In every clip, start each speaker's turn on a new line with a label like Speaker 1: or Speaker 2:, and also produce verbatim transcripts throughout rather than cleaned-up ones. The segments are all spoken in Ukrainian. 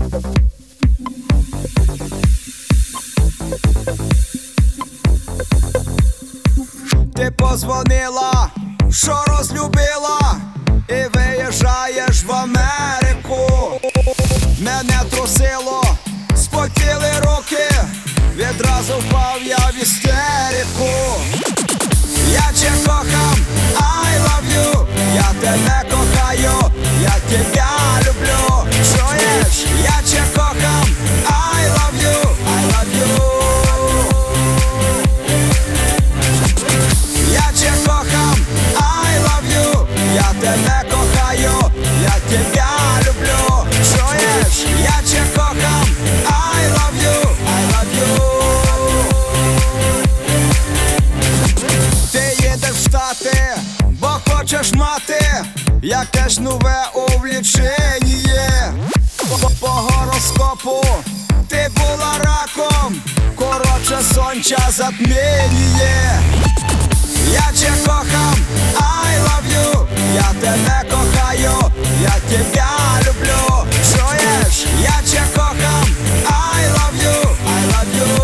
Speaker 1: Ти позвонила, що розлюбила, і виїжджаєш в Америку. Мене трусило, спотіли руки, відразу впав я в істерику. Я тебе кохам, I love you, я тебе кохаю, я тебя люблю. Чуєш? Я тебе кохам, I love you, I love you. Я тебе кохам, I love you, я тебе кохаю, я тебя люблю. Чуєш? Я тебе кохам, I love you, I love you. Ти їдеш в Штати, бо хочеш мати якесь нове увлічення. По, по гороскопу ти була раком, коротше сонця затміння. Я тебе кохам, I love you, я тебе кохаю, я тебя люблю. Чуєш? Я тебе кохам, I love you, I love you.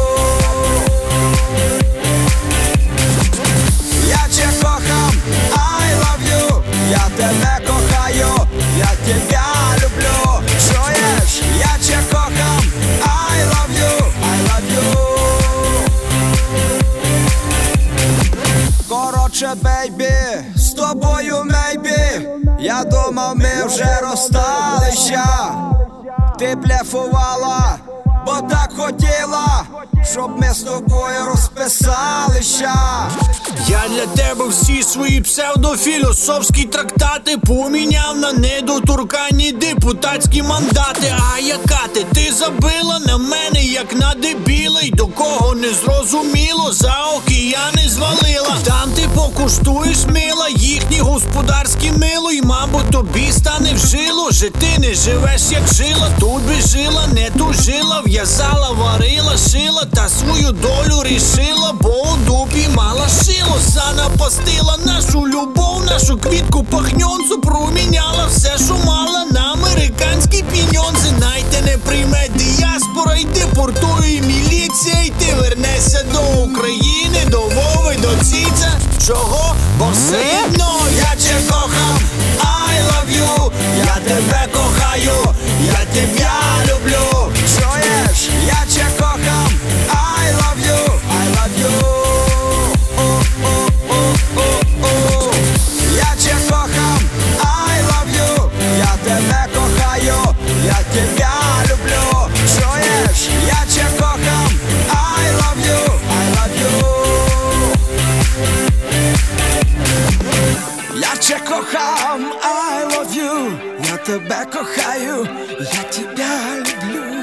Speaker 1: Я тебе кохам, I love you, я тебе кохаю, я тебя люблю. Чуєш? Я тебе кохам, I love you, I love you. Коротше, бейбі, з тобою мейбі, я думав, ми вже розсталися. Ти блефувала, бо так хотіла, щоб ми з тобою розписалися.
Speaker 2: Я для тебе всі свої псевдофілософські трактати поміняв на недоторканні депутатські мандати. А яка ти? Ти забила на мене, як на дебіла, й до кого не зрозуміло, за океани звалила. Там ти покуштуєш, мила, їхні господарські мило, й, мабуть, тобі стане в жило, же ти не живеш, як жила. Тут би жила, не тужила, в'язала, варила, шила, та свою долю рішила, бо у дупі мала шило. Занапастила нашу любов, нашу квітку пахньонцу, проміняла все, що мала, на американські піньонзи. Найте не прийме діаспора, й депортує міліція, й ти вернешся до України, до Вови, до Ціця. Чого? Бо все одно я тебе кохам, I love you, я тебе кохаю, я тебя люблю.
Speaker 1: Чуєш? Я тебе кохам, I love you, I love you. Я тебе кохам, I love you, я тебе кохаю, я тебя люблю. Чуєш? Я тебе кохам, I love you, I love you. Я тебе кохам, I love you, я тебе кохаю, я тебя люблю.